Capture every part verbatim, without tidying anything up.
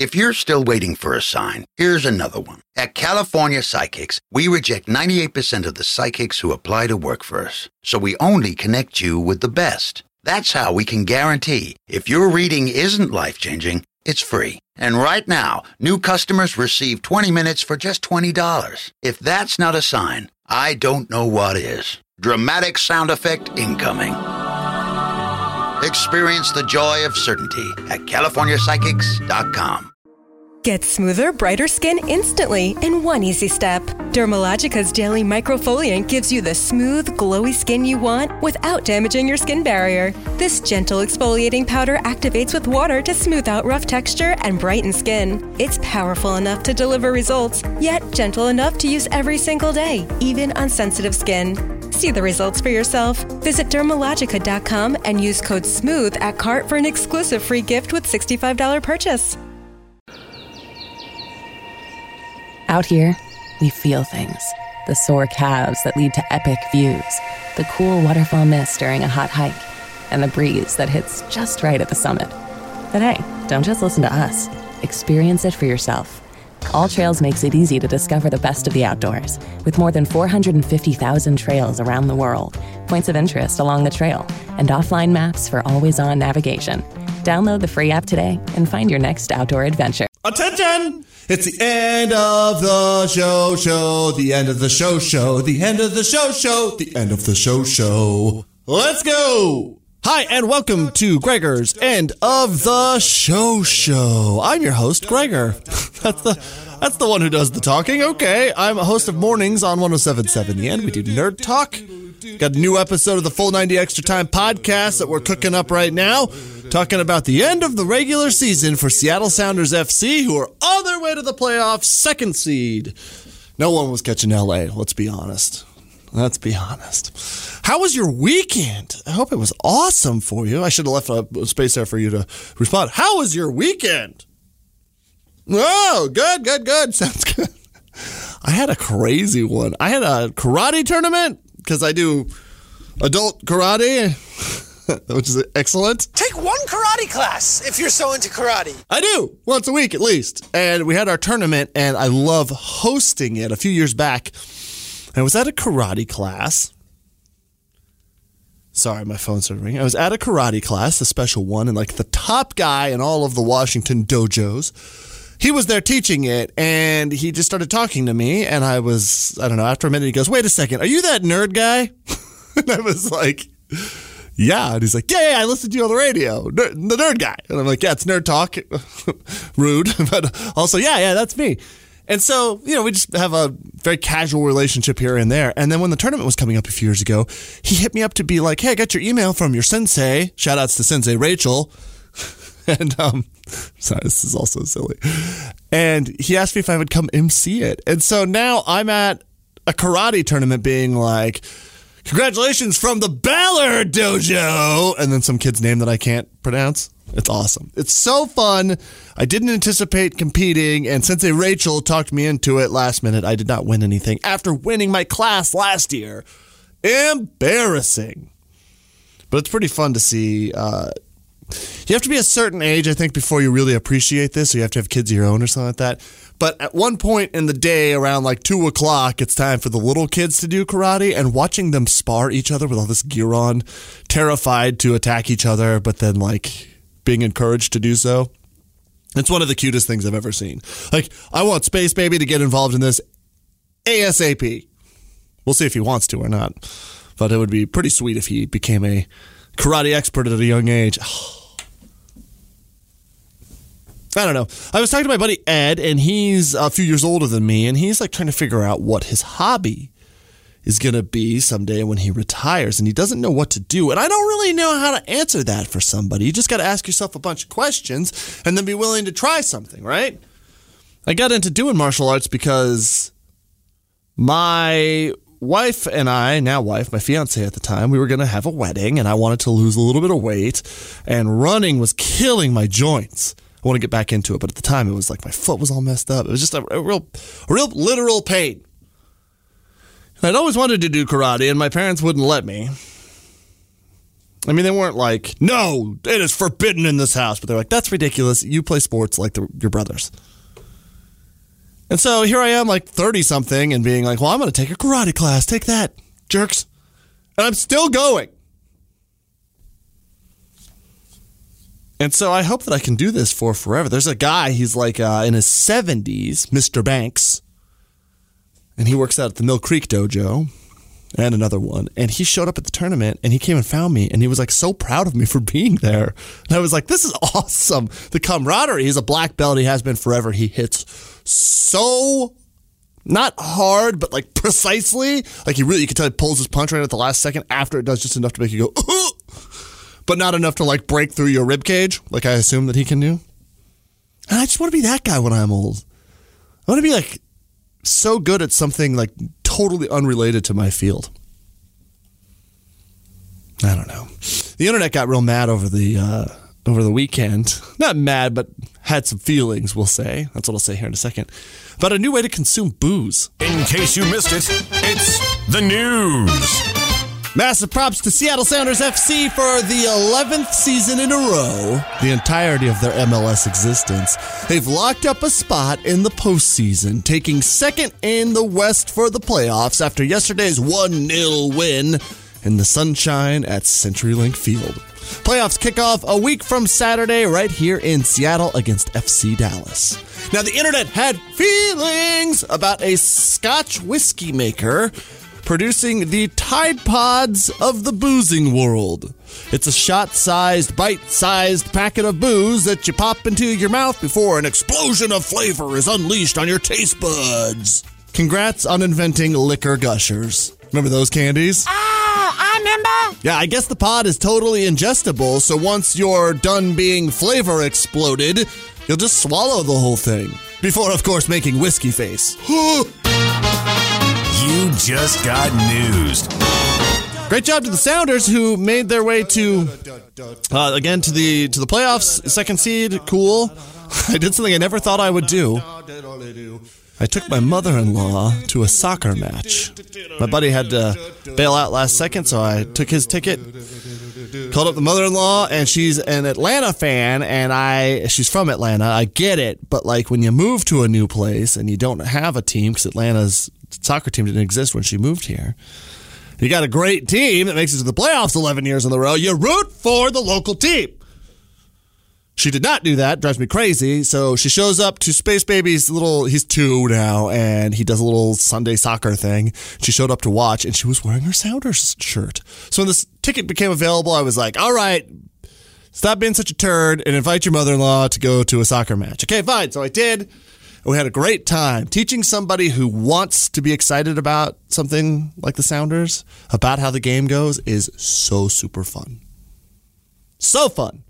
If you're still waiting for a sign, here's another one. At California Psychics, we reject ninety-eight percent of the psychics who apply to work for us. So we only connect you with the best. That's how we can guarantee if your reading isn't life-changing, it's free. And right now, new customers receive twenty minutes for just twenty dollars. If that's not a sign, I don't know what is. Dramatic sound effect incoming. Experience the joy of certainty at California Psychics dot com. Get smoother, brighter skin instantly in one easy step. Dermalogica's daily microfoliant gives you the smooth, glowy skin you want without damaging your skin barrier. This gentle exfoliating powder activates with water to smooth out rough texture and brighten skin. It's powerful enough to deliver results, yet gentle enough to use every single day, even on sensitive skin. See the results for yourself. Visit Dermalogica dot com and use code SMOOTH at cart for an exclusive free gift with sixty-five dollars purchase. Out here, we feel things. The sore calves that lead to epic views, the cool waterfall mist during a hot hike, and the breeze that hits just right at the summit. But hey, don't just listen to us. Experience it for yourself. All Trails makes it easy to discover the best of the outdoors, with more than four hundred fifty thousand trails around the world, points of interest along the trail, and offline maps for always-on navigation. Download the free app today and find your next outdoor adventure. Attention! It's the end of the show show, the end of the show show, the end of the show show, the end of the show show. Let's go! Hi, and welcome to Gregor's End of the Show Show. I'm your host, Gregor. That's the that's the one who does the talking. Okay, I'm a host of Mornings on one oh seven point seven The End. We do Nerd Talk. Got a new episode of the Full ninety Extra Time podcast that we're cooking up right now, talking about the end of the regular season for Seattle Sounders F C, who are on their way to the playoffs, second seed. No one was catching L A, let's be honest. Let's be honest. How was your weekend? I hope it was awesome for you. I should have left a space there for you to respond. How was your weekend? Oh, good, good, good. Sounds good. I had a crazy one. I had a karate tournament because I do adult karate, which is excellent. Take one karate class if you're so into karate. I do, once a week at least. And we had our tournament, and I love hosting it. A few years back, I was at a karate class. Sorry, my phone started ringing. I was at a karate class, a special one, and like the top guy in all of the Washington dojos, he was there teaching it, and he just started talking to me, and I was, I don't know, after a minute, he goes, wait a second, are you that nerd guy? And I was like, yeah. And he's like, yeah, yeah, I listened to you on the radio, Ner- the nerd guy. And I'm like, yeah, it's Nerd Talk. Rude, but also, yeah, yeah, that's me. And so, you know, we just have a very casual relationship here and there. And then when the tournament was coming up a few years ago, he hit me up to be like, hey, I got your email from your sensei. Shout outs to Sensei Rachel. And, um, sorry, this is also silly. And he asked me if I would come M C it. And so now I'm at a karate tournament being like, congratulations from the Ballard Dojo. And then some kid's name that I can't pronounce. It's awesome. It's so fun. I didn't anticipate competing, and Sensei Rachel talked me into it last minute. I did not win anything after winning my class last year. Embarrassing. But it's pretty fun to see. Uh, you have to be a certain age, I think, before you really appreciate this. So you have to have kids of your own or something like that. But at one point in the day, around like two o'clock, it's time for the little kids to do karate, and watching them spar each other with all this gear on, terrified to attack each other, but then like being encouraged to do so. It's one of the cutest things I've ever seen. Like, I want Space Baby to get involved in this ASAP. We'll see if he wants to or not. But it would be pretty sweet if he became a karate expert at a young age. I don't know. I was talking to my buddy Ed, and he's a few years older than me, and he's like trying to figure out what his hobby is going to be someday when he retires, and he doesn't know what to do. And I don't really know how to answer that for somebody. You just got to ask yourself a bunch of questions and then be willing to try something, right? I got into doing martial arts because my wife and I, now wife, my fiance at the time, we were going to have a wedding, and I wanted to lose a little bit of weight, and running was killing my joints. I want to get back into it, but at the time it was like my foot was all messed up. It was just a, a real, a real literal pain. I'd always wanted to do karate, and my parents wouldn't let me. I mean, they weren't like, no, it is forbidden in this house. But they're like, that's ridiculous. You play sports like the, your brothers. And so here I am, like thirty-something, and being like, well, I'm going to take a karate class. Take that, jerks. And I'm still going. And so I hope that I can do this for forever. There's a guy, he's like uh, in his seventies, Mister Banks. And he works out at the Mill Creek Dojo. And another one. And he showed up at the tournament, and he came and found me, and he was like so proud of me for being there. And I was like, this is awesome. The camaraderie. He's a black belt. He has been forever. He hits so, not hard, but like precisely. Like he really, you can tell he pulls his punch right at the last second after it does just enough to make you go, uh-huh, but not enough to like break through your rib cage, like I assume that he can do. And I just want to be that guy when I'm old. I want to be like so good at something like totally unrelated to my field. I don't know. The internet got real mad over the uh, over the weekend. Not mad, but had some feelings, we'll say. That's what I'll say here in a second. About a new way to consume booze. In case you missed it, it's the news. Massive props to Seattle Sounders F C for the eleventh season in a row, the entirety of their M L S existence. They've locked up a spot in the postseason, taking second in the West for the playoffs after yesterday's one nil win in the sunshine at CenturyLink Field. Playoffs kick off a week from Saturday right here in Seattle against F C Dallas. Now, the internet had feelings about a Scotch whiskey maker producing the Tide Pods of the boozing world. It's a shot-sized, bite-sized packet of booze that you pop into your mouth before an explosion of flavor is unleashed on your taste buds. Congrats on inventing liquor gushers. Remember those candies? Ah, I remember. Yeah, I guess the pod is totally ingestible, so once you're done being flavor exploded, you'll just swallow the whole thing. Before, of course, making whiskey face. You just got newsed. Great job to the Sounders, who made their way to, uh, again, to the to the playoffs, second seed. Cool. I did something I never thought I would do. I took my mother-in-law to a soccer match. My buddy had to bail out last second, so I took his ticket, called up the mother-in-law, and she's an Atlanta fan, and I she's from Atlanta. I get it, but like when you move to a new place and you don't have a team, because Atlanta's soccer team didn't exist when she moved here. You got a great team that makes it to the playoffs eleven years in a row. You root for the local team. She did not do that. Drives me crazy. So she shows up to Space Baby's little, he's two now, and he does a little Sunday soccer thing. She showed up to watch, and she was wearing her Sounders shirt. So when this ticket became available, I was like, all right, stop being such a turd and invite your mother-in-law to go to a soccer match. Okay, fine. So I did. We had a great time. Teaching somebody who wants to be excited about something like the Sounders, about how the game goes, is so super fun. So fun.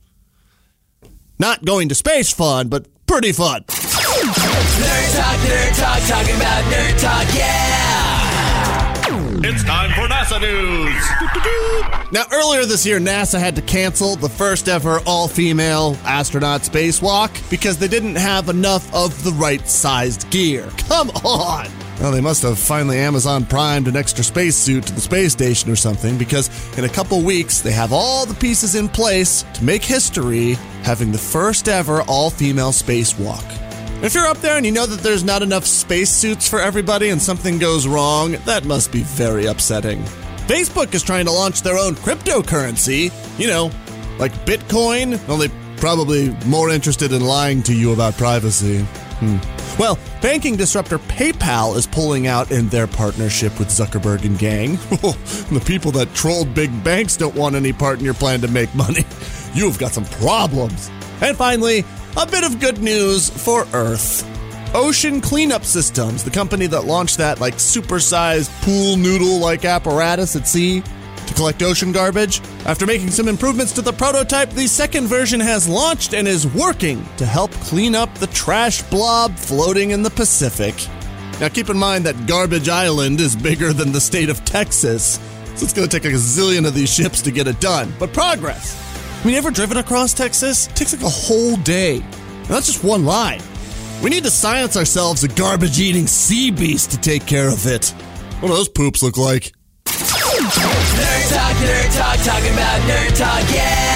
Not going to space fun, but pretty fun. Nerd Talk, Nerd Talk, talking about Nerd Talk, yeah! It's time for NASA news. Now, earlier this year, NASA had to cancel the first ever all-female astronaut spacewalk because they didn't have enough of the right-sized gear. Come on! Well, they must have finally Amazon Primed an extra spacesuit to the space station or something, because in a couple weeks, they have all the pieces in place to make history, having the first ever all-female spacewalk. If you're up there and you know that there's not enough spacesuits for everybody and something goes wrong, that must be very upsetting. Facebook is trying to launch their own cryptocurrency, you know, like Bitcoin, only probably more interested in lying to you about privacy. Hmm. Well, banking disruptor PayPal is pulling out in their partnership with Zuckerberg and gang. The people that trolled big banks don't want any part in your plan to make money. You've got some problems. And finally, a bit of good news for Earth. Ocean Cleanup Systems, the company that launched that like super-sized pool noodle-like apparatus at sea to collect ocean garbage. After making some improvements to the prototype, the second version has launched and is working to help clean up the trash blob floating in the Pacific. Now keep in mind that Garbage Island is bigger than the state of Texas, so it's going to take like a zillion of these ships to get it done. But progress. I mean, you ever driven across Texas? It takes like a whole day. And that's just one line. We need to science ourselves a garbage-eating sea beast to take care of it. What do those poops look like? Nerd Talk, Nerd Talk, talking about Nerd Talk,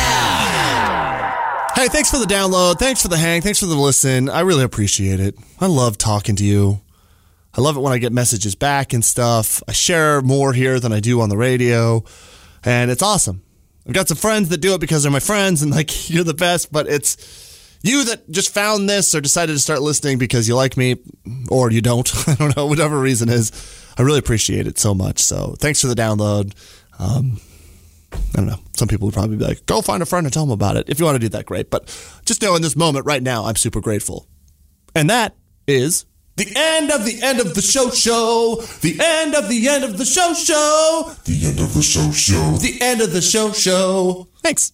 yeah! Hey, thanks for the download. Thanks for the hang. Thanks for the listen. I really appreciate it. I love talking to you. I love it when I get messages back and stuff. I share more here than I do on the radio, and it's awesome. I've got some friends that do it because they're my friends, and like, you're the best, but it's you that just found this or decided to start listening because you like me, or you don't. I don't know, whatever reason is. I really appreciate it so much. So thanks for the download. Um, I don't know. Some people would probably be like, go find a friend and tell them about it. If you want to do that, great. But just know in this moment right now, I'm super grateful. And that is the end of the end of the show show. The end of the end of the show show. The end of the show show. The end of the show show. Thanks.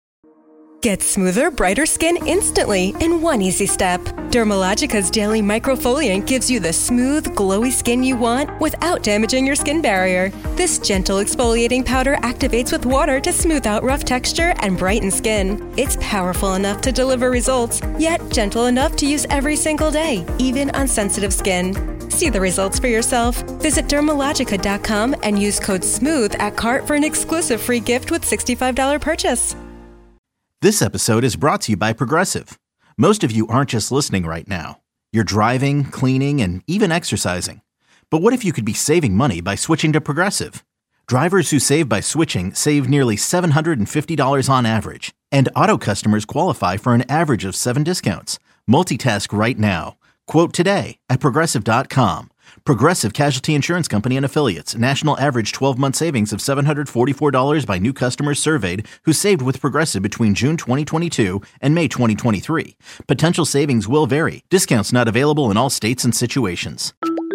Get smoother, brighter skin instantly in one easy step. Dermalogica's Daily Microfoliant gives you the smooth, glowy skin you want without damaging your skin barrier. This gentle exfoliating powder activates with water to smooth out rough texture and brighten skin. It's powerful enough to deliver results, yet gentle enough to use every single day, even on sensitive skin. See the results for yourself. Visit Dermalogica dot com and use code SMOOTH at cart for an exclusive free gift with sixty-five dollars purchase. This episode is brought to you by Progressive. Most of you aren't just listening right now. You're driving, cleaning, and even exercising. But what if you could be saving money by switching to Progressive? Drivers who save by switching save nearly seven hundred fifty dollars on average. And auto customers qualify for an average of seven discounts. Multitask right now. Quote today at Progressive dot com. Progressive Casualty Insurance Company and Affiliates. National average twelve-month savings of seven hundred forty-four dollars by new customers surveyed who saved with Progressive between June twenty twenty-two and May twenty twenty-three. Potential savings will vary. Discounts not available in all states and situations.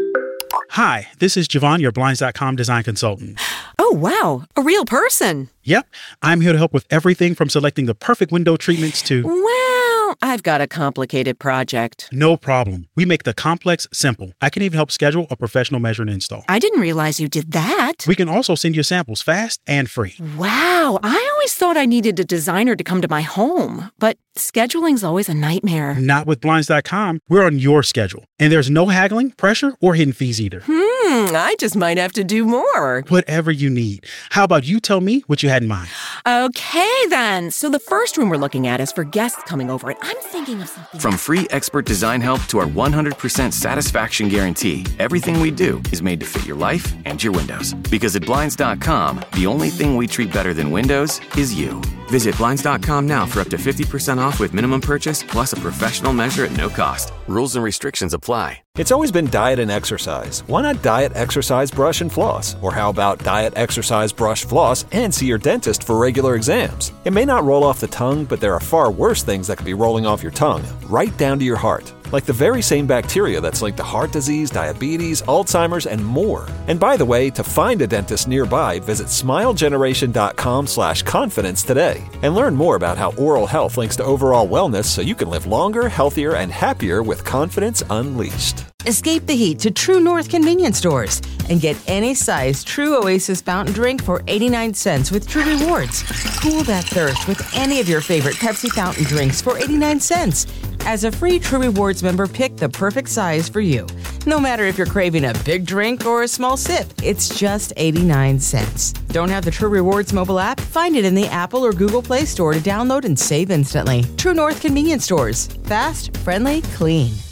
Hi, this is Javon, your Blinds dot com design consultant. Oh, wow. A real person. Yep. I'm here to help with everything from selecting the perfect window treatments to... Well, I've got a complicated project. No problem. We make the complex simple. I can even help schedule a professional measure and install. I didn't realize you did that. We can also send you samples fast and free. Wow. I always thought I needed a designer to come to my home, but scheduling's always a nightmare. Not with Blinds dot com. We're on your schedule. And there's no haggling, pressure, or hidden fees either. Hmm, I just might have to do more. Whatever you need. How about you tell me what you had in mind? Okay, then. So the first room we're looking at is for guests coming over, and I'm thinking of something... From free expert design help to our one hundred percent satisfaction guarantee, everything we do is made to fit your life and your windows. Because at Blinds dot com, the only thing we treat better than windows is you. Visit Blinds dot com now for up to fifty percent off with minimum purchase, plus a professional measure at no cost. Rules and restrictions apply. It's always been diet and exercise. Why not diet, exercise, brush, and floss? Or how about diet, exercise, brush, floss, and see your dentist for regular exams? It may not roll off the tongue, but there are far worse things that could be rolling off your tongue, right down to your heart. Like the very same bacteria that's linked to heart disease, diabetes, Alzheimer's, and more. And by the way, to find a dentist nearby, visit smilegeneration.com slash confidence today. And learn more about how oral health links to overall wellness so you can live longer, healthier, and happier with confidence unleashed. Escape the heat to True North convenience stores and get any size True Oasis fountain drink for eighty-nine cents with True Rewards. Cool that thirst with any of your favorite Pepsi fountain drinks for eighty-nine cents. As a free True Rewards member, pick the perfect size for you. No matter if you're craving a big drink or a small sip, it's just eighty-nine cents. Don't have the True Rewards mobile app? Find it in the Apple or Google Play Store to download and save instantly. True North convenience stores. Fast, friendly, clean.